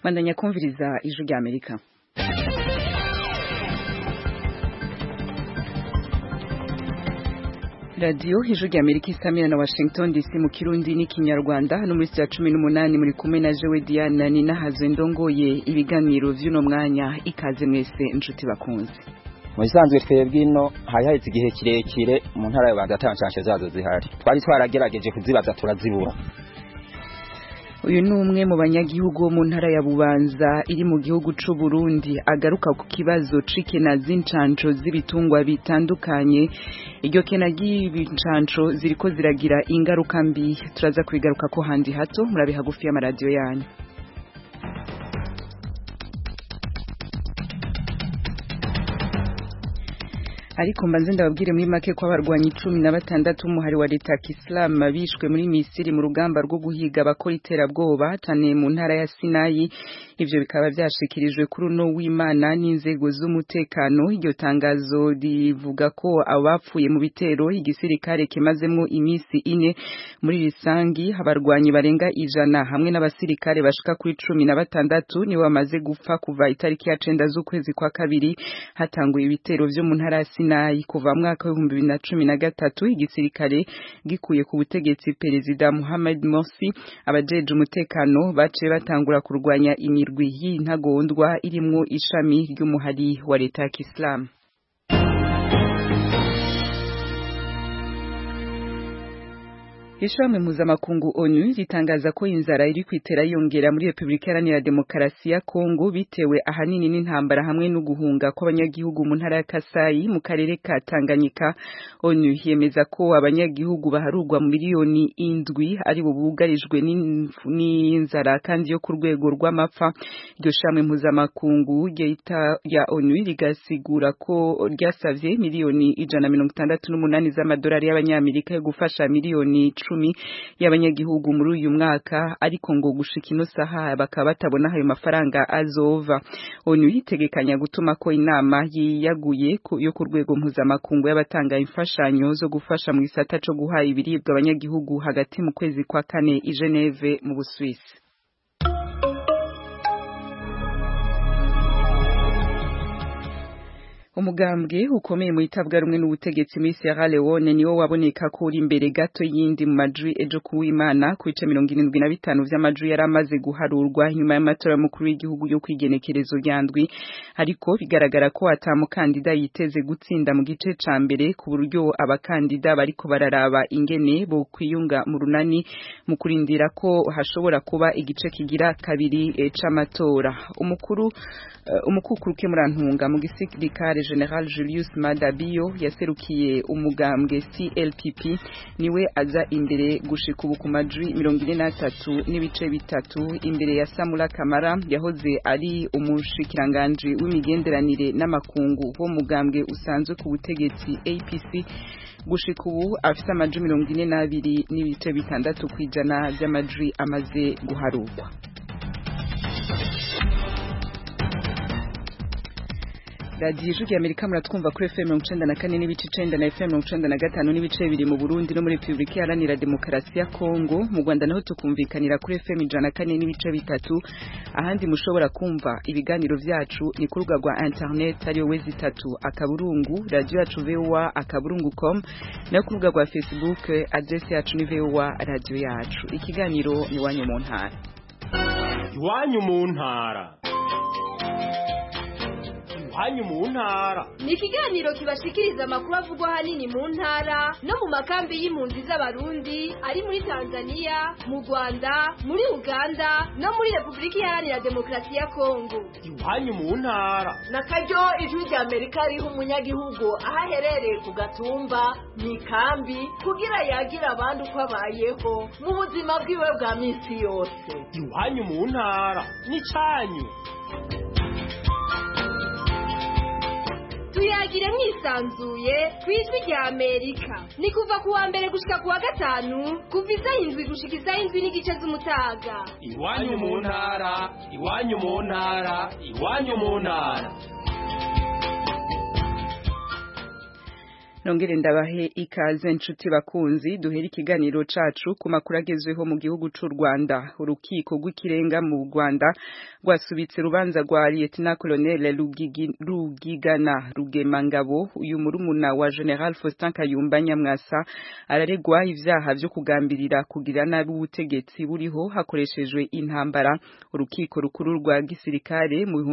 Mandanya kumviriza ijwi rya Amerika. Radio ijwi rya Amerika isamira na Washington DC mu Kirundi n'ikinyarwanda hano muri 18 muri kumwe na Jewe Diana ni nahazwe ndongoye ibiganiro vy'uno mwanya ikaze mwese inshuti bakunze. Mu bisanzwe twebwe ino hahise igihe kirekire mu ntara y'Ubanza atanshanshe zazo zihari. Twari twaragerageje kuzibaza turazibura. Uyu ni umwe mu banyagihugu mu ntara ya Bubanza iri mu gihugu c'u Burundi agaruka ku kibazo c'ikena z'incanco z'ibitungwa bitandukanye. Iryo kena ry'ibincanco ziriko ziragira ingaruka mbi, turaza kwigaruka ko handi hato murabe hagufi y'amaradiyo yanyu. Ariko mbanze ndababwire muri make ko abarwanyi 16 umuhari wa leta Islam bishwe muri Misiri mu rugamba rwo guhiga abakora iterabwoba tane mu ntara ya Sinayi. Ivyo bikaba vyashikirijwe kuri uno w'Imana n'inzego z'umutekano. Iryo tangazo rivuga ko abapfuye mu bitero igisirikare kimazemwo imisi 4 muri risangi abarwanyi barenga 100 hamwe n'abasirikare bashika kuri 16 nibo bamaze gupfa kuva itariki ya 9 z'ukwezi kwa kabiri hatanguye ibitero vyo mu ntara ya Sinayi kuva mwaka wa 2013 igisirikare gikuye ku butegetsi Perezida Mohamed Morsi. Abajeje umutekano bace batangura kurwanya imirwi y'intagondwa irimwo ishami ry'umuhari wa leta ya Islam. Ishami mpuzamakungu ONU ritangaza ko inzara iri kwitera yongera muri Republika Iharanira Demokarasi ya Kongo bitewe ahanini n'intambara hamwe no guhunga kw'abanyagihugu mu ntara ya Kasai mu karere ka Tanganyika. ONU yemeza ko abanyagihugu baharugwa mu miliyoni 7 ari bo bugarijwe n'inzara kandi yo ku rwego rw'amapfa. Iryo shami mpuzamakungu ya ONU rigasigura ko ryasavye miliyoni 168 z'amadolari y'abanyamerika yo gufasha miliyoni y'abanyagihugu muri uyu mwaka, ariko ngo gushika ino saha bakaba batabona ayo mafaranga azova. ONU yitegekanya gutuma ko inama yiyaguye yo ku rwego mpuzamakungu y'abatanga imfashanyo zo gufasha mu gisata co guha ibiribwa abanyagihugu hagati mu kwezi kwa 4 i Geneve mu Busuwisi. Umugambwe ukomeye mu itabwa rumwe n'ubutegetsi muri Sierra Leone niwo waboneka ko uri imbere gato yindi mu majwi ejo kuw'Imana ku bice 75 vy'amajwi yaramaze guharurwa nyuma y'amatora mukuru w'igihugu yo kwigenekerezo ryandwi, ariko bigaragara ko atamukandida yiteze gutsinda mu gice ca mbere ku buryo abakandida bariko bararaba ingene bo kwiyunga mu runani mu kurindira ko hashobora kuba igice kigira kabiri c'amatora. Umukukuruke murantunga mu gisirikare General Julius Madabio yaserukiye umugambwe CLPP niwe aza imbere gushika ubu ku majwi 43 n'ibice bitatu imbere ya Samula Kamara yahoze ari umushikiranganje w'imigenderanire n'amakungu wo mugambwe usanzwe ku butegetsi APC. Gushika ubu afite amajwi 42 n'ibice bitandatu kwijana by'amajwi amaze guharurwa. Radio ijwi rya Amerika muratwumva kuri FM 94 n'ibice 9 na FM 95 n'ibice 2 mu Burundi no muri Republika Iharanira Demokarasi ya Kongo. Mu Rwanda naho tukumvikanira kuri FM 104 n'ibice 3. Ahandi mushobora kumva ibiganiro vyacu ni ku rubuga rwa internet ariyo wezi3 akaburungu radio yacu voa.com na ku rubuga rwa Facebook address yacu ni voa radio yacu. Ikiganiro ni wanyu mu ntara. Iwanyu mu ntara. Hanyu mu ntara ni ikiganiro kibashikiriza amakuru avugwa hanini mu ntara no mu makambi y'impunzi z'abarundi ari muri Tanzania, mu Rwanda, muri Uganda no muri Republika Iharanira Demokarasi ya Kongo. Hanyu mu ntara na karyo ijwi rya Amerika riho umunyagihugu ahaherereye ku gatumba mu ikambi kugira yagira abandi uko abayeho mu buzima bwiwe bwa minsi yose. Hanyu mu ntara ni canyu. Tuyagire mwisanzuye kwijwi rya Amerika. Ni kuva kuwa mbere gushika kuwa gatanu kuva isaha 7 gushika isaha 7 n'igice z'umutaga. Iwanyu mu ntara, iwanyu mu ntara, iwanyu mu ntara. Nongere ndabahe ikaze nshuti bakunzi duhera ikiganiro cacu ku makuru agezweho mu gihugu c'u Rwanda. Urukiko rw'ikirenga mu Rwanda rwasubitse rubanza rwa Lieutenant Colonel Rugigana Rugemangabo, uyu murumuna wa General Faustin Kayumba Nyamwasa, araregwa ivyaha vyo kugambirira kugira nabi ubutegetsi buriho hakoreshejwe intambara. Urukiko rukuru rwa gisirikare mu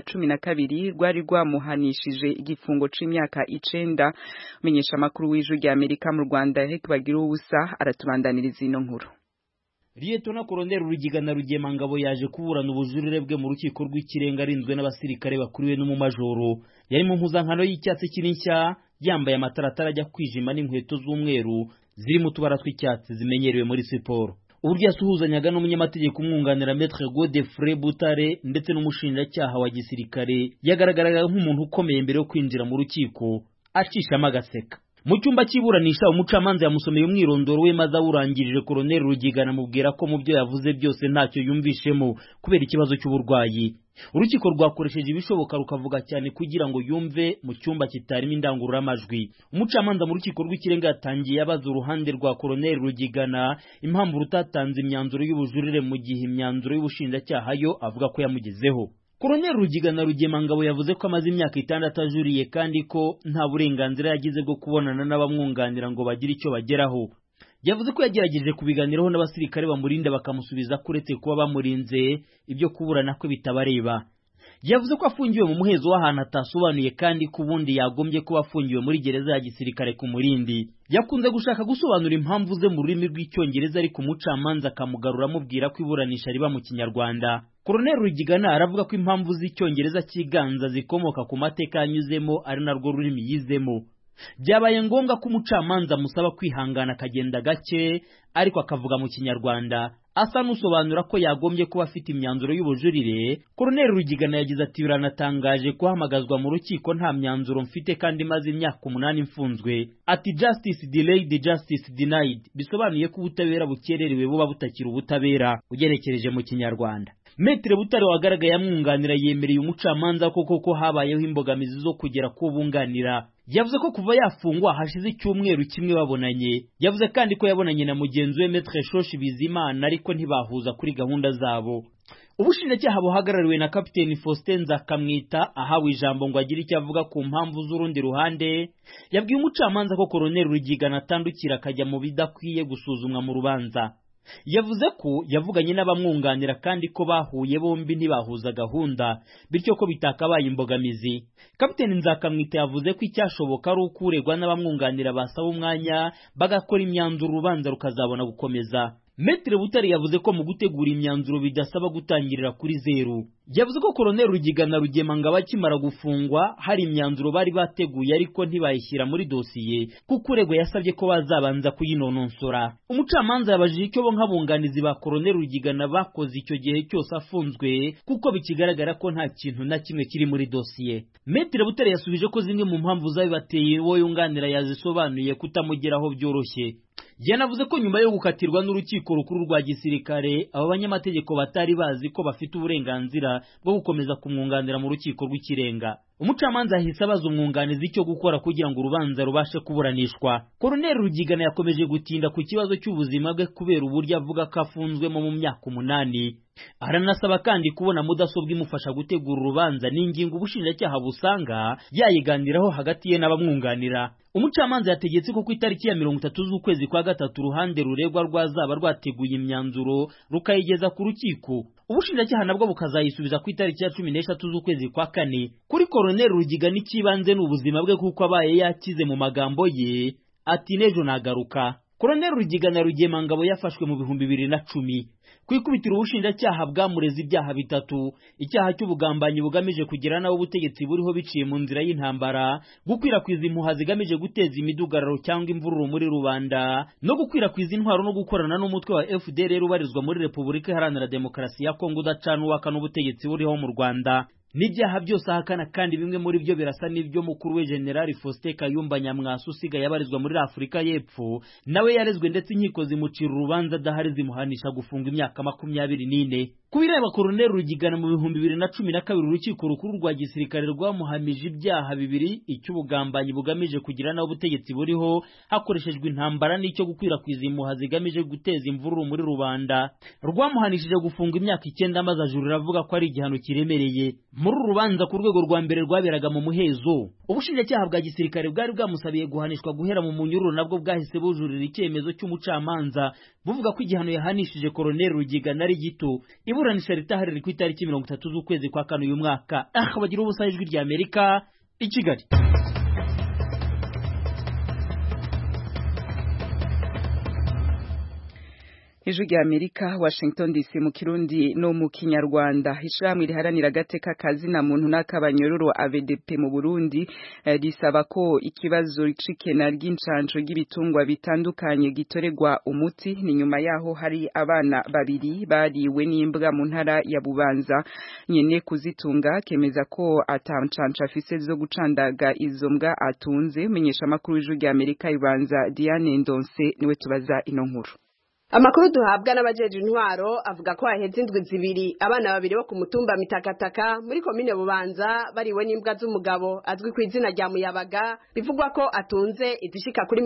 2012 rwari rwamuhanishije igifungo c'imyaka 9. Menyesha makuru w'ijwi rya Amerika mu Rwanda bagira ubusa aratubandaniriza ino nkuru. Lieutenant Colonel Rugigana Rugemangabo yaje kuburana ubujurire bwe mu rukiko rw'ikirenga arinzwe n'abasirikare bakuriwe n'umumajoro. Yari mu mpuzankano y'icyatsi kinishya, yambaye amataratara ajya kwijima n'inkweto z'umweru ziri mu tubara tw'icyatsi zimenyerewe muri siporo. Uburyo yasuhuzanyaga n'umunyamategeko umwunganira Maître Godefroid Butare ndetse n'umushinjacyaha wa gisirikare, yagaragaraga nk'umuntu ukomeye mbere yo kwinjira mu rukiko, acishamo agaseka. Mu cyumba cy'iburanisha umucamanza yamusomeye umwirondoro we maze awurangirije Colonel Rugigana amubwira ko mu byo yavuze byose ntacyo yumvishemo kubera ikibazo cy'uburwayi. Urukiko rwakoresheje ibishoboka rukavuga cyane kugira ngo yumve mu cyumba kitarimo indangururamajwi. Umucamanza mu rukiko rw'ikirenga yatangiye abaza uruhande rwa Colonel Rugigana impamvu rutatanze imyanzuro y'ubujurire mu gihe imyanzuro y'ubushinjacyaha yo avuga ko yamugezeho. Colonel Rugigana Rugemangabo yavuze ko amaze imyaka 6 ajuriye kandi ko nta burenganzira yagize bwo kubonana n'abamwunganira ngo bagire icyo bageraho. Yavuze ko yagerageje kubiganiraho n'abasirikare bamurinda bakamusubiza kuretse kuba bamurinze ibyo kuburana ko bitabareba. Yavuze ko afungiwe mu muhezo w'ahantu atasobanuye kandi ko ubundi yagombye kuba afungiwe muri gereza ya gisirikare ku Murindi. Yakunze gushaka gusobanura impamvu ze mu rurimi rw'icyongereza ariko umucamanza akamugarura amubwira ko iburanisha riba mu Kinyarwanda. Colonel Rugigana aravuga ko impamvu z'icyongereza kiganza zikomoka ku mateka yanyuzemo ari narwo rurimi yizemo. Byabaye ngombwa ko umucamanza musaba kwihangana akagenda gake ariko akavuga mu Kinyarwanda asa n'usobanura ko yagombye kuba afite imyanzuro y'ubujurire. Colonel Rugigana yagize ati biranatangaje kuhamagazwa mu rukiko nta myanzuro mfite kandi maze imyaka 8 mfunzwe. Ati justice delayed, justice denied, bisobanuye ko ubutabera bukererewe buba butakira ubutabera ugerekereje mu Kinyarwanda. Maître Butare wagaragaye amwunganira yemereye umucamanza ko habayeho imbogamizi zo kugera ku bunganira. Yavuze ko kuva yafungwa hashize icyumweru kimwe babonanye. Yavuze kandi ko yabonanye na mugenzi we Maître Shoshi Bizimana ariko ntibahuza kuri gahunda zabo. Ubushinjacyaha buhagarariwe na Kapiteni Faustin Nzakamwita ahawe ijambo ngo agire icyo avuga ku mpamvu z'urundi ruhande. Yabwiye umucamanza ko Colonel Rugigana atandukira akajya mu bidakwiye gusuzumwa mu rubanza. Yavuze ko yavuganye n'abamwunganira kandi ko bahuye bombi ntibahuza gahunda bityo ko bitakabaye imbogamizi. Kapiteni Nzakamwita yavuze ko icyashoboka ari ukuregwa n'abamwunganira basaba umwanya bagakora imyanzuro urubanza rukazabona gukomeza. Maître Butare yavuze ko mu gutegura imyanzuro bidasaba gutangirira kuri zero. Yavuze ko Colonel Rugigana Rugemangabo akimara gufungwa hari imyanzuro bari bateguye ariko ntibayishyira muri dosiye kuko uregwa yasabye ko bazabanza kuyinononsora. Umucamanza yabajije icyo bo nk'abunganizi ba Colonel Rugigana bakoze icyo gihe cyose afunzwe kuko bikigaragara ko nta kintu na kimwe kiri muri dosiye. Maître Butare yasubije ko zimwe mu mpamvu zabibateye wo yunganira yazisobanuye kutamugeraho byoroshye. Yanavuze ko nyuma yo gukatirwa n'urukiko rukuru rwa gisirikare abo banyamategeko batari bazi ko bafite uburenganzira bwo gukomeza kumwunganira mu rukiko rw'ikirenga. Umucamanza yahise abaza umwunganizi icyo gukora kugira ngo urubanza rubashe kuburanishwa. Colonel Rugigana yakomeje gutinda ku kibazo cy'ubuzima bwe kubera uburyo avuga ko afunzwemo mu myaka 8. Aranasaba kandi kubona mudasobwa imufasha gutegura urubanza n'ingingo ubushinjacyaha busanga yayiganiraho hagati ye n'abamwunganira. Umucamanza yategetse ko ku itariki ya 30 z'ukwezi kwa gatatu ruhande ruregwa rwazaba rwateguye imyanzuro rukayigeza ku rukiko. Ubushinjacyaha nabwo bukazayisubiza ku itariki ya 13 z'ukwezi kwa kane. Kuri Colonel Rugigana ikibanze n'ubuzima bwe kuko abaye yakize mu magambo ye ati nejo nagaruka. Colonel Rugigana Rugemangabo yafashwe mu 2010. Kwikubitira ubushinjacyaha bwamureze ibyaha bitatu: icyaha cy'ubugambanyi bugamije kugira naho ubutegetsi buriho biciye mu nzira y'intambara, gukwirakwiza impuha zigamije guteza imidugararo cyangwa imvururu muri rubanda, no gukwirakwiza intwaro no gukorana n'umutwe wa FDLR ubarizwa muri Repubulika Iharanira Demokarasi ya Kongo udacana uwaka n'ubutegetsi buriho mu Rwanda. N'ibyaha byose ahakana kandi bimwe muri byo birasa n'ibyo mukuru we General Faustin Kayumba Nyamwasa usigaye yabarizwa muri Afurika y'Epfo nawe yarezwe ndetse inkiko zimucira urubanza adahari zimuhanisha gufunga imyaka 24. Kubireba Colonel Rugigana mu 2012 urukiko rukuru rwa gisirikare rwamuhamije ibyaha bibiri, icy'ubugambanyi bugamije kugira naho ubutegetsi buriho hakoreshejwe intambara n'icyo gukwirakwiza impuha zigamije guteza imvururu muri rubanda. Rwamuhanishije gufunga imyaka 9 maze ajurira avuga ko ari igihano kiremereye. Muri urubanza ku rwego rwa mbere rwaberaga mu muhezo, ubushinjacyaha bwa gisirikare bwari bwamusabiye guhanishwa guhera mu munyururu, nabwo bwahise bujurira icyemezo cy'umucamanza buvuga ko igihano yahanishije Colonel Rugigana ari gito. Iburanisha ritahari ku itariki 30 z'ukwezi kwa kane uyu mwaka. Bagira ubusa ijwi rya Amerika i Kigali. Ijwi rya Amerika, Washington DC, mu Kirundi no mu Kinyarwanda. Ishyirahamwe riharanira agateka kazina muntu n'akabanyororo AVDP mu Burundi risaba ko ikibazo c'ikena ry'incanco ry'ibitungwa bitandukanye gitoregwa umuti. Ni nyuma yaho hari abana babiri bariwe n'imbwa mu ntara ya Bubanza. Nyene kuzitunga kemeza ko atancanco afise zo gucandaga izo mbwa atunze. Umenyesha makuru w'Ijwi rya Amerika Ibanza Diane Ndonse niwe tubaza ino nkuru. Amakuru duhabwa n'abajeje intwaro avuga ko haheze indwi zibiri abana babiri bo ku mutumba Mitakataka muri komine Bubanza bariwe n'imbwa z'umugabo azwi ku izina rya Muyabaga, bivugwa ko atunze izishika kuri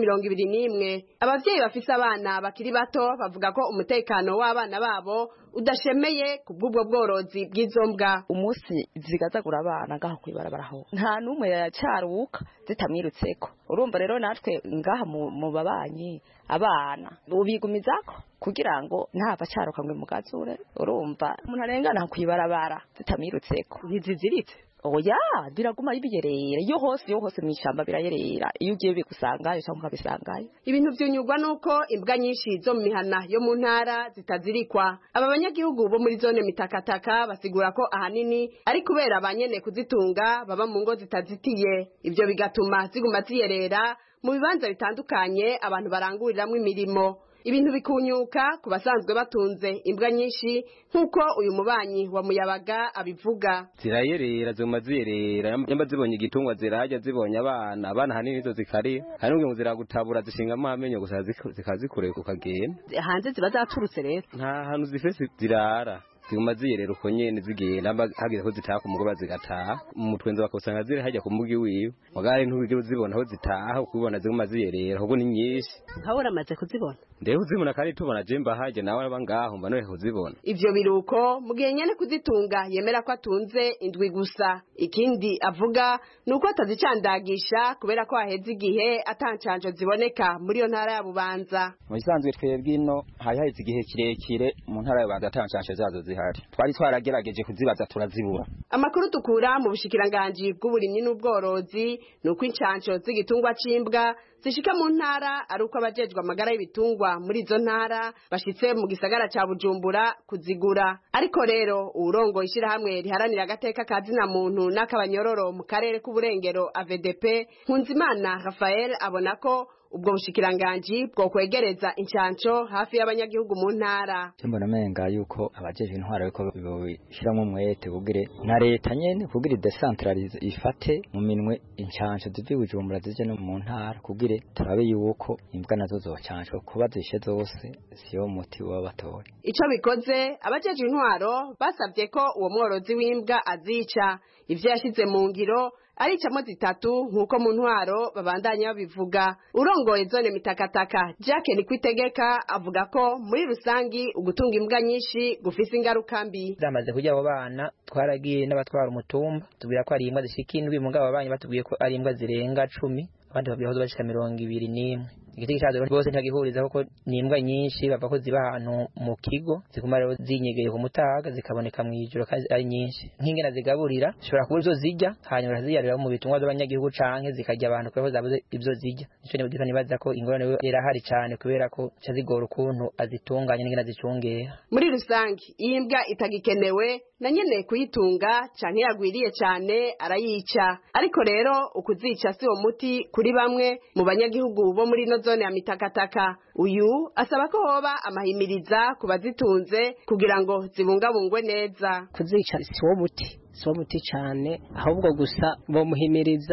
21. Abavyeyi bafise abana bakiri bato bavuga ko umutekano w'abana babo udashemeye kubw'ubwo bworozi bw'izo mbwa. Umunsi zigazagura abana ngaho kwibarabara ho nta numwe yacaruka zitamwirutseko. Urumva rero natwe ngaha mu babanyi abana ubigumizako kugira ngo ntava caruka ngwe mugazure. Urumva umuntu arengana kwibarabara zitamwirutseko ntiziziritse. Oya diraguma ibiyerera yo hose mwishamba birayerera iyo ugiye bigusangayo cyangwa bisangayo. Ibintu byunyugwa nuko imbwa nyinshi zo mu mihana yo mu ntara zitazirikwa. Aba banyagihugu bo muri zone Mitakataka basigura ko ahanini ari kubera abanyene kuzitunga baba mu ngo zitazitiye. Ibyo bigatuma ziguma ziyerera mu bibanza bitandukanye abantu baranguriramwe imirimo. Ibintu bikunyuka ku basanzwe batunze imbwa nyinshi nkuko uyu mubanyi wa Muyabaga abivuga. Zirayerera zoma ziyerera yamba zibonye igitungwa zirajya zibonye abana hanini zo zikari hari n'ubwo ziragutabura zishinga amamenyo gusa zikazikureka ukagenda. Hanze ziba zaturutse rero nta hantu zifese zirara ziguma ziyerera uko nyene zigenda hageze ko zitaha ku mugoba zigataha mu mutwenzo bakosanga zire hajya ku mugi wiwe wagare ntubige uzibona aho zitaha ukubona ziguma ziyerera ahubwo ni nyinshi. Hahora amaze kuzibona ndeho uzibona kandi tubona jemba haje nawe abangaho mba noye kuzibona. Ivyo biruko mugihe nyene kuzitunga yemera ko atunze indwi gusa. Ikindi avuga nuko atazicandagisha kubera ko haheze igihe atancanco ziboneka muri yo ntara ya Bubanza. Mu bisanzwe twebwe ino haheze igihe kirekire mu ntara ya Bubanza atancanco zazo zihari. Twari twaragerageje kuzibaza turazibura. Amakuru tukura mu bushikiranganji bw'uburimyi n'ubworozi nuko incanco z'igitungwa cimbwa zishika mu ntara ari uko abajejwe amagara y'ibitungwa muri izo ntara bashitse mu gisagara ca Bujumbura kuzigura. Ariko rero urongo ishirahamwe riharanira agateka kazina muntu n'akabanyororo mu karere k'uburengero AVDP Nkunzimana Raphael abona ko ubwo bushikiranganji bwo kwegereza incanco hafi y'abanyagihugu mu ntara. Mbona menga yuko abajeje intwara yuko bishiramo umwete kugire na leta nyene kugire decentralize ifate mu minwe incanco zivi Bujumbura zije no mu ntara kugire turabe yuko imbwa nazo zocanco kuba zishe zose siyo muti w'abatora. Ico bikoze abajeje intwaro basavye ko uwo mworozi w'imbwa azica. Ivyo yashize mu ngiro aricamo zitatu nkuko mu ntwaro babandanya babivuga. Urongoye zone Mitakataka Jacques Nikwitegeka avuga ko muri rusangi ugutunga imbwa nyinshi gufise ingaruka mbi. Zamaze kujya abo bana twaragiye n'abatwara umutumba tubwira ko ari imbwa zishika indwi mugabo abanye batubwiye ko ari imbwa zirenga 10 abandi babwiye ko bashika 21. Igiti cyadoro bose ntagihuriza kuko ni imbwa nyinshi bava ko ziba ahantu mu kigo ziguma rero zinyegeye ku mutaga zikaboneka mu ijoro kandi ari nyinshi. Nk'ingena zigaburira zishobora kuba zo zijya hanyuma ziyarira mu bitungwa by'abanyagihugu canke zikajya abantu kuko zabuze ibyo zijya. Ico ne bugika nibaza ko ingorane irahari cyane kubera ko cyazigora ukuntu azitunganya n'ingena zicungera. Muri rusangi imbwa itagikenewe na nyene kuyitunga canke yagwiriye cyane arayica. Ariko rero ukuzica si wo muti kuri bamwe mu banyagihugu bo muri no zone ya Mitakataka. Uyu asaba ko hoba amahimiriza kubazitunze kugira ngo zibungabungwe neza. Kuzica si wo muti cyane ahubwo gusa bo muhimiriza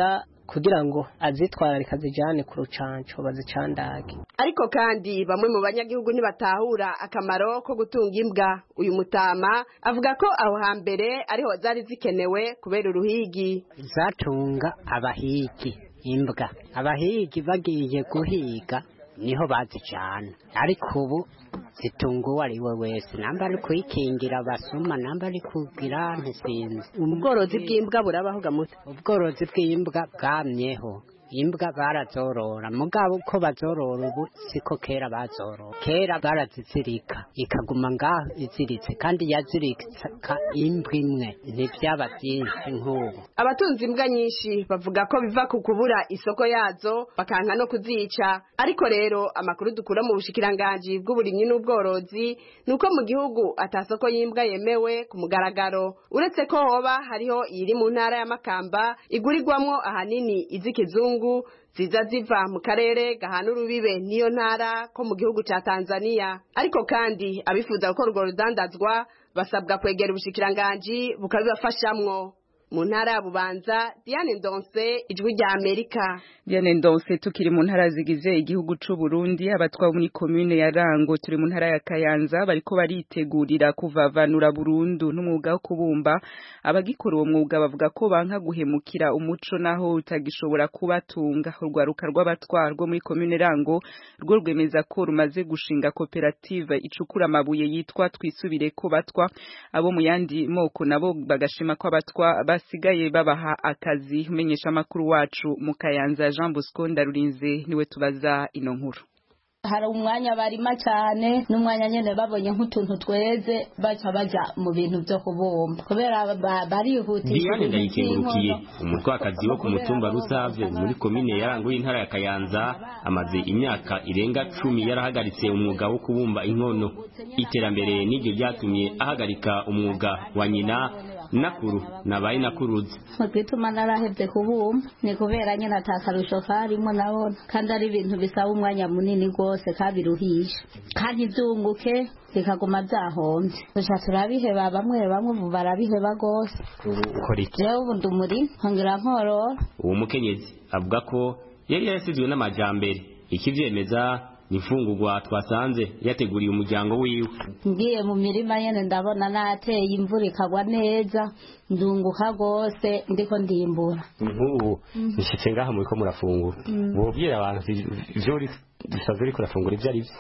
kugira ngo azitwararika zijane ku rucanco bazicandage. Ariko kandi bamwe mu banyagihugu ntibatahura akamaro ko gutunga imbwa. Uyu mutama avuga ko aho hambere ariho zari zikenewe kubera uruhigi. Zatunga abahigi imbwa, abahigi bagiye guhiga niho bazijana, ariko ubu zitunga uwo ari we wese, namba ari kuyikingira abasuma, namba ari kugira ntisinzi. Ubworozi bw'imbwa burabaho gamuto. Ubworozi bw'imbwa bwamyeho, imbwa barazorora, mugabo uko bazorora ubu siko kera bazorora. Kera barazizirika ikaguma ngaho iziritse, kandi yazirika imbwa imwe ntivyaba byinshi nk'ubu. Abatunzi imbwa nyinshi bavuga ko biva ku kubura isoko yazo bakanka no kuzica. Ariko rero amakuru dukura mu bushikiranganji bw'uburimyi n'ubworozi nuko mu gihugu atasoko y'imbwa yemewe ku mugaragaro, uretse ko hoba hariho iri mu ntara ya Makamba igurirwamwo ahanini iz'ikizungu ziza ziva mu karere gahana urubibe niyo ntara ko mu gihugu ca Tanzania. Ariko kandi abifuza gukora urwo rudandazwa basabwa kwegera ubushikiranganji bukabibafashamwo. Mu ntara ya Bubanza, Diane Ndonse, Ijwi rya Amerika. Diane Ndonse, tukiri mu ntara zigize igihugu c'u Burundi, abatwa muri commune ya Rango turi mu ntara ya Kayanza bariko baritegurira kuvavanura burundu n'umwuga wo kubumba. Abagikora uwo mwuga bavuga ko banka guhemukira umuco naho utagishobora kubatunga. Urwaruka rw'abatwa rwo muri commune Rango rwo rwemeza ko rumaze gushinga koperative icukura amabuye yitwa Twisubireko Batwa. Abo mu yandi moko nabo bagashima ko abatwa basigaye babaha akazi. Umenyesha makuru wacu mu Kayanza Jean Bosco Ndarurinze niwe tubaza ino nkuru. Hari umwanya barima cyane n'umwanya nyene babonye nk'utuntu tweze baca baja mu bintu byo kubumba kubera barihutisha. Diane Ndayikengurukiye umutwakazi wo ku mutumba Rusave muri komine ya Rango y'intara ya Kayanza amaze imyaka irenga 10 yarahagaritse umwuga wo kubumba inkono. Iterambere n'iryo ryatumye ahagarika umwuga wa nyina nakuru nabaye nakuruzi. Mwituma narahevye kubumba ni kubera nyene atakarusho karimo nabona, kandi ari ibintu bisaba umwanya munini rwose kabiruhisha kandi byunguke bikaguma byahomvye. Gusa turabiheba bamwe barabiheba rwose. Ukora iki? Jewe ubu ndumuri nkongera nkorora. Uwo mukenyezi avuga ko yari yarasizwe n'amajambere, ikivyemeza nifungurwa twasanze yateguriye umuryango wiwe. Ngiye mu mirima yene ndabona nateye imvura ikagwa neza ndunguka gose ndiko ndimbura. Nk'ubu nishitse ngaha muri ko murafungura. Bobwira abantu ivyo bisaze uri kurafungura ivyo ari byo.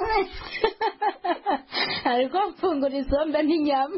Ariko mfungura isombe n'inyama.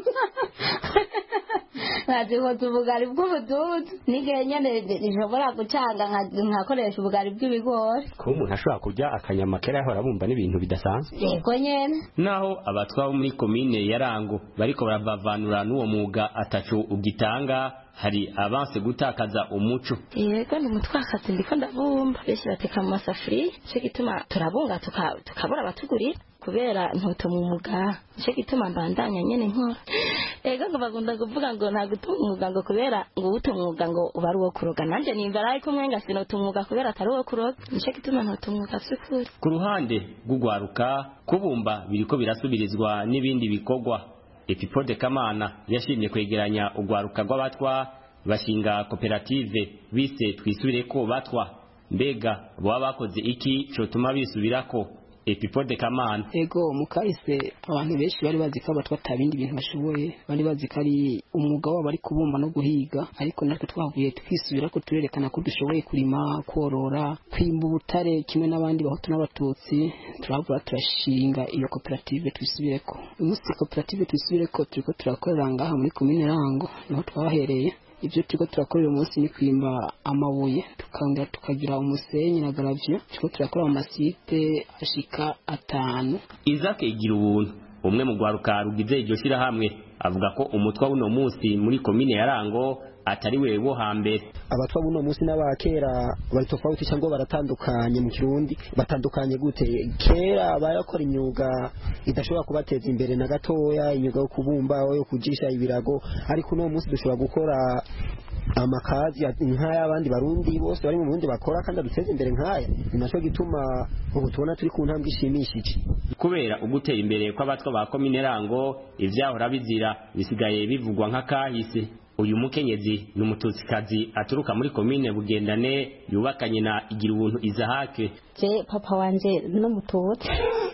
Ntaziho tubugari bw'ubududu n'igihe nyene nishobora gucanga nkakoresha ubugari bw'ibigori. Ko umuntu ashobora kurya akanyama kera yahora bumva n'ibintu bidasanzwe. Yego nyene. Naho abatwa bo muri komine ya Rango bariko barabavanura n'uwo mwuga atacu ugitanga, hari abanse gutakaza umuco. Yego ni mutwakazi ndiko ndabumba beshi bateka mu masafuriya, cyo gituma turabunga tukabura abatugurira kubera ntotuma umuga, cyo gituma mbandanya nyene nkora. Ego ngo bagunda kuvuga ngo nta gutuma umuga ngo kubera ngo utumwuga ngo ubari wo kuroga, nanje nimba ari ko mwenga sinotumuga kubera atari wo kuroga, cyo gituma ntotumwuga by'ukuri. Ku ruhande rw'ugwaruka kubumba biriko birasubirizwa n'ibindi bikorwa. Epipode Kamana yashimye kwegeranya ugwaruka rw'abatwa bashinga koperative bise Twisubireko Batwa. Mbega baba bakoze iki cotuma bisubirako? Epipode Kamana: Ego mukahise abantu benshi bari bazi ko abatwa atabindi bintu bashoboye, bari bazi ko ari umwuga wabo ari kubumba no guhiga, ariko natwe twavuye twisubira ko turerekana ko dushoboye kurima, korora, kwimba ubutare kimwe n'abandi bahutu n'abatutsi. Turavuga turashinga iyo koperative Twisubireko. Umunsi koperative Twisubireko turiko turakorera ngaha muri komine Rango niho twahereye. Ibyo turiko turakorera umunsi ni kwimba amabuye tukanga tukagira umusenyi na gravio, turiko turakora amasite ashika 5. Izake igira ubuntu umwe mu gwaruka rugize iryo shira hamwe avuga ko umutwa w'uno munsi muri komine ya Rango atari wewe hambere. Abatwa buno munsi n'abakera bari tofauti cyangwa baratandukanye mu Kirundi. Batandukanye gute? Kera bayakora imyuga idashobora kubateza imbere na gatoya, imyuga yo kubumba yo kujisha ibirago, ariko uno munsi dushobora gukora amakazi nk'aya abandi barundi bose bari mu Burundi bakora kandi aduteza imbere nk'aya. Ninaco gituma ubu tubona turi ku ntambwe ishimishije. Kubera ugutera imbere kw'abatwa ba komine Rango ivyahora bizira bisigaye bivugwa nk'akahise. uyu mukenyezi ni umututsikazi aturuka muri komine Bugendane yubakanye na Igirubuntu Izahake. Je papa wanje n'umututsi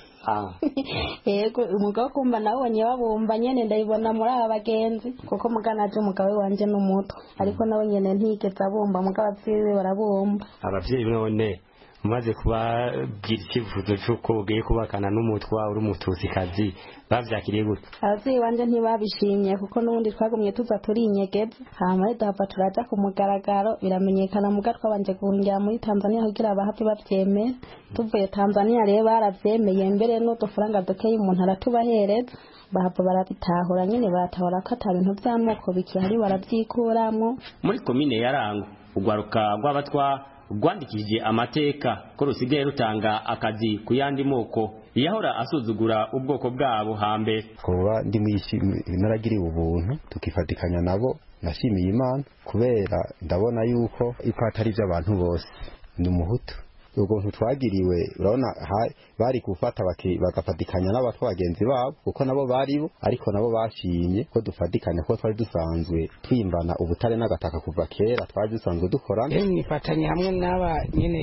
yego umugabo kumba nabonye babumba nyene ndayibona muri aba bagenzi kuko muganaje umugabo wanje n'umuto ariko nawe nyene ntigeze abumba mugabo abavyeyi barabumba. Abavyeyi none umaze kubabwira icyifuzo cy'uko ugiye kubakana n'umutwa uri umutusikazi bavyakiriye gute? Abavyeyi banje ntibabishimye kuko n'ubundi twagumye tuza turinyegeza hama dava turaja ku mugaragaro biramenyekana muga twabanje guhungira muri Tanzania kugira abahapi bavyemera. Tuvuye Tanzania rero baravyemeye mbere n'udufaranga dukeye umuntu aratubahereza bahava barabitahura nyene batahura ko ata bintu vy'amoko bikihari baravyikuramwo. Muri komine ya Rango ugwaruka rw'abatwa rwandikije amateka ko rusigaye rutanga akazi ku yandi moko yahora asuzugura ubwoko bwabo hambere. Kuba ndi naragiriwe ubuntu tukifatikanya nabo nashimiye Imana kubera ndabona yuko ipatari by'abantu bose ndi umuhutu. Ubwo ntitwagiriwe urabona bari gufata bagafatikanya n'abatwa bagenzi babo kuko nabo baribo ariko nabo bashimye ko dufatikanya ko twari dusanzwe twimbana ubutare n'agataka kuva kera twari dusanzwe dukorana. Nifatanye hamwe n'aba nyene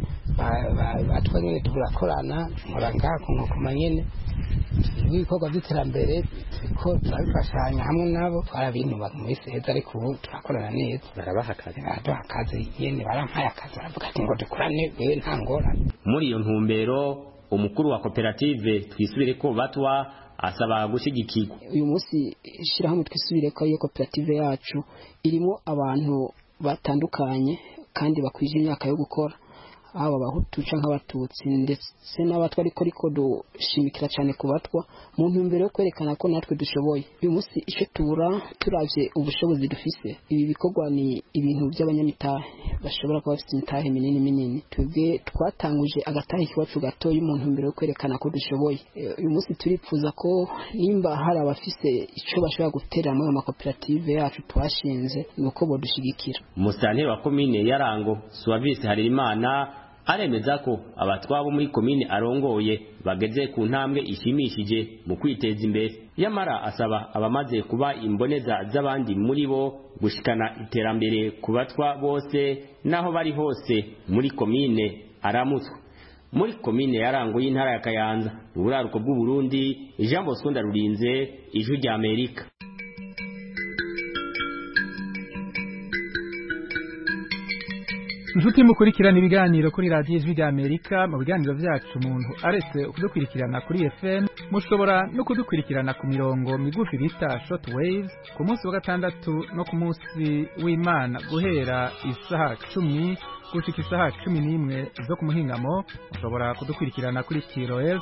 batwa nyene turakorana muranga kuma nyene ibikorwa by'iterambere ko turabifashanya hamwe nabo twarabinyuma muri seza ariko ubu turakorana neza barabaha akazi akazi nyene barampaye akazi baravuga ati ngo dukorane nta ngorane. Muri iyo ntumbero umukuru wa koperative Twisubire ko batwa asaba gushigikirwa. Uyu munsi shirahamwe Twisubire ko iyo koperative yacu irimo abantu batandukanye kandi bakwije imyaka yo gukora aba bahutu canke abatutsi ndetse n'abatwa ariko dushimikira cyane ku batwa mu ntumbero yo kwerekana ko natwe dushoboye. Uyu munsi ico turavye ubushobozi dufise ibi bikorwa ni ibintu by'abanyamitahe bashobora kuba bafite imitahe minini twebwe twatanguje agatahe kiwacu gato y'umuntu ntumbero yo kwerekana ko dushoboye. Uyu munsi turipfuza ko nimba hari abafise ico bashobora guterera mu makoperative yacu twashinze nuko bodushigikira. Musanteri wa komine ya Rango Suavisi Harerimana aremeza ko abatwabo muri komine arongoye bageze ku ntambwe ishimishije mu kwiteza imbere. Yamara asaba abamaze kuba imboneza z'abandi muri bo gushikana iterambere ku batwa bose naho bari hose muri komine aramutswe. Muri komine ya Rango y'intara ya Kayanza uburaruko bw'u Burundi Jean Bosco Ndarurinze Ijwi rya Amerika. Inshuti mukurikirana ibiganiro kuri radio Ijwi rya Amerika mu biganiro vyacu umuntu aretse kudukurikirana kuri FM mushobora no kudukurikirana ku mirongo migufi bita short waves ku munsi wa gatandatu no ku munsi w'Imana guhera isaha 10 gushika isaha 11 zo ku muhingamo mushobora kudukurikirana kuri kilohertz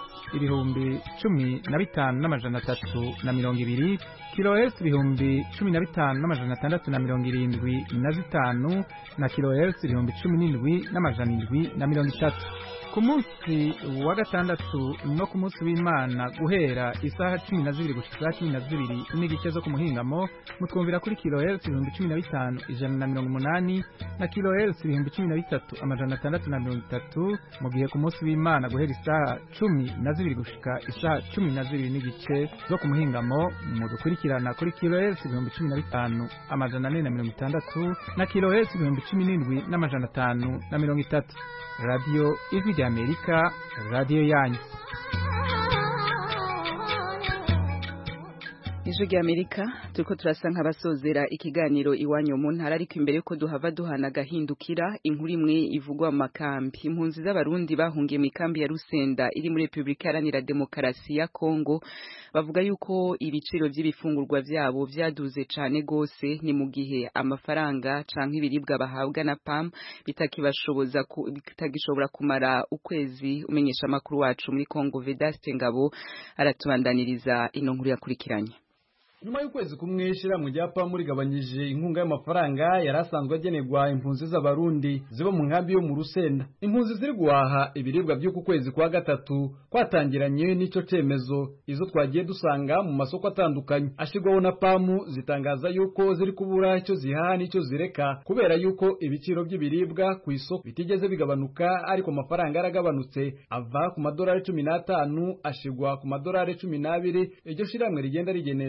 15,320 kilohertz 15,675 na kilohertz 17,730 ku munsi wa gatandatu no ku munsi w'Imana guhera isaha 12 gushika 12 n'igice zo ku muhingamo mutwumvira kuri kilohertz 15,180 na kilohertz 13,630 mu gihe ku munsi w'Imana guhera isaha 12 gushika isaha 12 n'igice zo ku muhingamo mudukurikirana kuri kilohertz 15,460 na kilohertz 17,530. Radio Ijwi rya Amerika, radio yanyu. Ijwi rya Amerika turiko turasa nk'abasozera ikiganiro iwanyu mu ntara ariko imbere yuko duhava duhana gahindukira inkuru imwe ivugwa mu makambi. Impunzi z'abarundi bahungiye mu kambi ya Rusenda iri muri Republika Iharanira Demokarasi ya Kongo bavuga yuko ibiciro by'ibifungurwa vyabo vyaduze cane gose ni mu gihe amafaranga canke ibiribwa bahabwa na PAM bitagishobora kumara ukwezi. Umenyesha makuru wacu muri Kongo Vedaste Ngabo aratubandaniriza ino nkuru yakurikiranye. Nyuma y'ukwezi kumwe mu ryapa muri gabanyije inkunga y'amafaranga yarasanzwe agenerwa impunzi z'abarundi ziba mu nkambi yo mu Rusenda. Impunzi ziri guhaha ibiribwa by'uku kwezi kwa gatatu kwatangiranye n'ico cemezo izo twagiye dusanga mu masoko atandukanye ashigwaho na PAMU zitangaza yuko ziri kubura icyo zihaha n'icyo zireka kubera yuko ibiciro by'ibiribwa ku isoko bitigeze bigabanuka ariko amafaranga yaragabanutse ava ku $15 ashigwa ku $12. Iryo shiramwe rigenda rigenera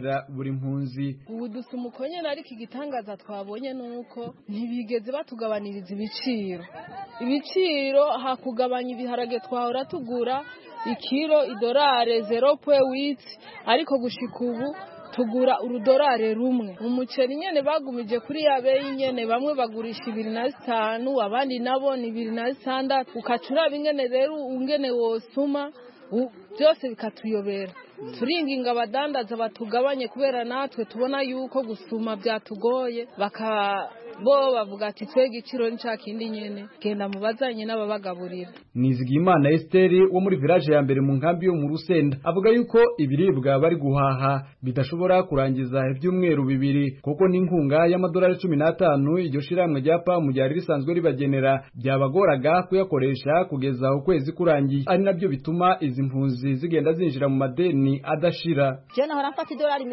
buri mpunzi. ubu dusuma uko nyene ariko igitangaza twabonye nuko ntibigeze batugabaniriza ibiciro hakugabanya ibiharage twahora tugura ikiro idorare 0.8 ariko gushika ubu tugura urudorare rumwe. Umuceri nyene bagumije kuri yabeyi nyene, bamwe bagurisha 25 abandi nabo ni 26, ukacura bingene rero ungene wosuma byose bikatuyobera. Turinginga abadandaza batugabanye kubera natwe tubona yuko gusuma byatugoye, bo bavuga ati twege igiciro nca kindi nyene genda mubazanye n'ababagaburira. Nizigimana Esteri wo muri village ya mbere mu nkambi yo mu Rusenda avuga yuko ibiribwa bari guhaha bidashobora kurangiza ibyumweru bibiri kuko n'inkunga y'amadolari 15 iryo shiramwe rya PAM ryari risanzwe ribagenera byabagoraga kuyakoresha kugeza ukwezi kurangiye, ari nabyo bituma izi mpunzi zigenda zinjira mu madeni adashira. Je nahora mfata idolari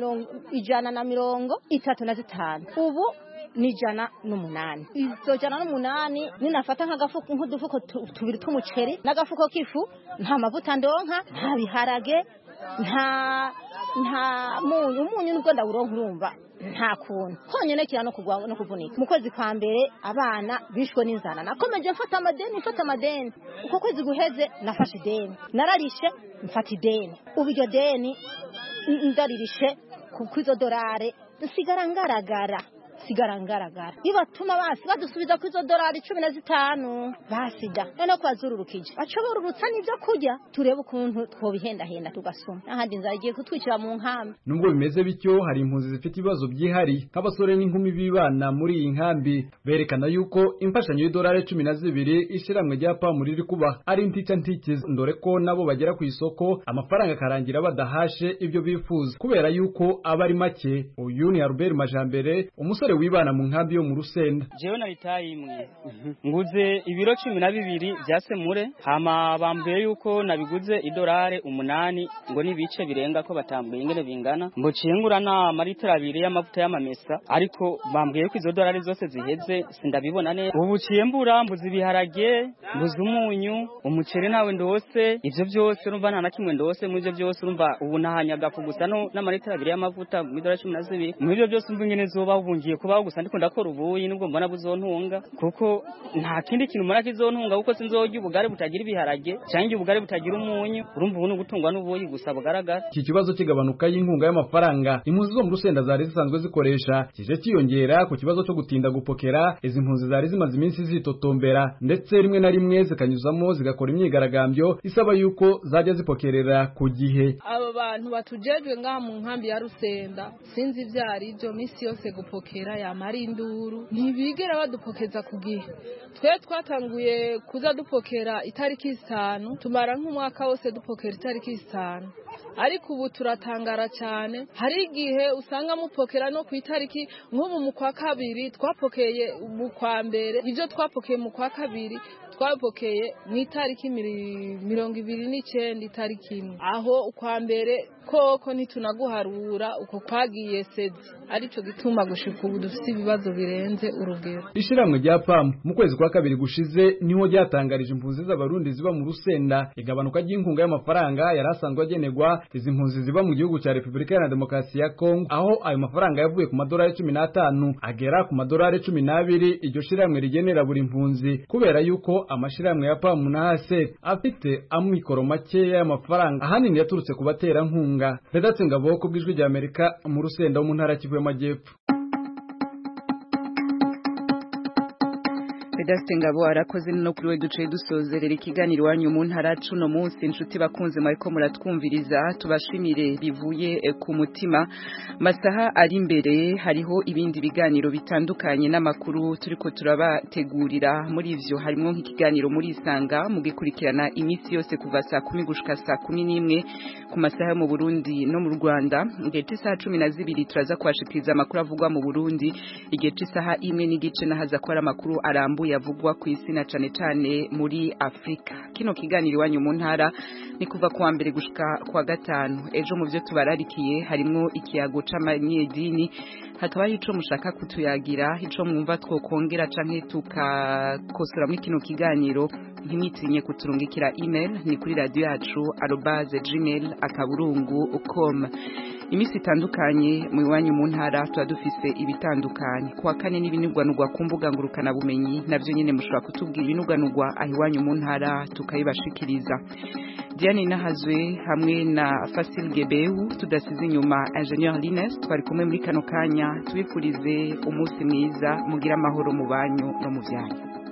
135 ubu ni 108. Izo 108 ninafata nk'udufuko tubiri tw'umuceri n'agafuko k'ifu, nta mavuta ndonka, nta biharage, nta umunyu nubwo ndawuronka urumva nta kuntu honyene kira no kugwa no kuvunika. Mu kwezi kwa mbere abana bishwe n'inzara, nakomeje mfata amadeni uko kwezi guheze nafashe ideni, nararishe mfata ideni, ubu iryo deni ndaririshe kuko izo dolari nsigara ngaragara bibatuma basi badusubiza ku izo dolari 15 basida none kwazururukije bacobora urutsa n'ibyo kurya turebe ukuntu twobihendahenda tugasoma ahandi nzagiye kutwicira mu nkambi. Nubwo bimeze bityo hari impunzi zifite ibibazo byihari nk'abasore n'inkumi bibana muri iyi nkambi berekana yuko imfashanyo y'idolari 12 ishiramwe rya PAM riri kuba ari ntikize ndore ko nabo bagera ku isoko amafaranga karangira badahashe ibyo bifuza kubera yuko abari make. Uyu ni Albert Majambere umusore wibana mu nkambi yo mu Rusenda. Jewe naritaye imwe nguze ibiro 12 bya semure, hama bambwiye yuko nabiguze idolari 8 ngo nibice birenga ko batambuye ingene bingana, mbocengura na maritera 2 y'amavuta y'amamesa, ariko bambwiye ko izo dolari zose ziheze sindabibona neza. Ubu ciyembura mbuze ibiharage, mbuze umunyu, umuceri nawe ndose, ivyo byose urumva nta nakimwe ndose, mu ivyo byose urumva ubu nahanyaga kugusa no na maritera 2 y'amavuta mu idolari 12. Mu ivyo byose umva ingene zoba ubungiye kubaho gusa ndiko ndakora ubuyi nubwo mbona buzontunga kuko nta kindi kintu mara kizontunga kuko sinzojya ubugari butagira ibiharage cyangwa ubugari butagira umunyu, urumva ubu n'ugutungwa n'ubuyi gusa bugaragara. Iki kibazo kigabanuka y'inkunga y'amafaranga impunzi zo mu Rusenda zari zisanzwe zikoresha kije kiyongera ku kibazo cyo gutinda gupokera. Izi mpunzi zari zimaze iminsi zitotombera ndetse rimwe na rimwe zikanyuzamo zigakora imyigaragambyo isaba yuko zajya zipokerera ku gihe. Aba bantu batujejwe ngaha mu nkambi ya Rusenda sinzi ivyari byo misi yose gupokera yamara induru, ntibigera badupokeza ku gihe. Twe twatanguye kuza dupokera itariki 5 tumara nk'umwaka wose dupokera itariki 5, ariko ubu turatangara cyane. Hari igihe usanga mupokera no ku itariki nk'ubu mu kwa kabiri twapokeye mu kwa mbere, ivyo twapokeye mu kwa kabiri twapokeye mu itariki 29 itariki imwe, aho kwa mbere koko ntitunaguharura uko kwagiye sedi, arico gituma gushika ubu dufite ibibazo birenze urugero. Ishiramwe rya PAM mu kwezi kwa kabiri gushize niho ryatangarije impunzi z'abarundi ziba mu Rusenda igabanuka ry'inkunga y'amafaranga yarasanzwe agenegwa izi mpunzi ziba mu gihugu cya Repubulika ya Demokarasi ya Kongo, aho ayo mafaranga yavuye ku madolari 15 agera ku madolari 12 iryo shiramwe rigenera buri mpunzi kubera yuko amashiramwe ya PAM na HCR afite amikoro make y'amafaranga ahanini yaturutse ku batera nkunga. Redatse Ngabo ko bwijwe rya Amerika mu Rusenda mu ntara Kivu y'Amajyepfo. Vedaste Ngabo arakoze no kuri we duce dusozerera ikiganiro wanyu mu ntara cuno munsi. Inshuti bakunze mwariko muratwumviriza tubashimire bivuye ku mutima. Masaha ari imbere hariho ibindi biganiro bitandukanye n'amakuru turiko turabategurira, muri ivyo harimo nk'ikiganiro muri Isanga mugikurikirana iminsi yose kuva saa 10 gushika saa 11 ku masaha mu Burundi no mu Rwanda. Igihe cy'isaha 12 turaza kwashikiriza amakuru avugwa mu Burundi, igihe cy'isaha 1 n'igice nahaza ko ari amakuru arambuye yavugwa ku isi na cane muri Afrika. Kino kiganiro wanyu mu ntara ni kuva kuwa mbere gushika kwa gatanu. Ejo mu byo tubararikiye harimo ikiyago c'amanyedini, hakaba ico mushaka kutuyagira, ico mwumva twokongera canke tukakosora muri kino kiganiro, ntimwitinye kuturungikira email ni kuri radio yacu @gmail.com. imisi itandukanye mu iwanyu mu ntara tuba dufise ibitandukanye kuwa kane n'ibinugwanugwa ku mbuga ngurukana bumenyi navyo nyene mushobora kutubwira ibinugwanugwa aho iwanyu mu ntara tukayibashikiriza. Diane Nahazwe hamwe na Fasil Gebehu tudasize inyuma Engineer Lines twari kumwe muri kano kanya tubifurize umunsi mwiza mugira amahoro mu banyu no mu byanyu.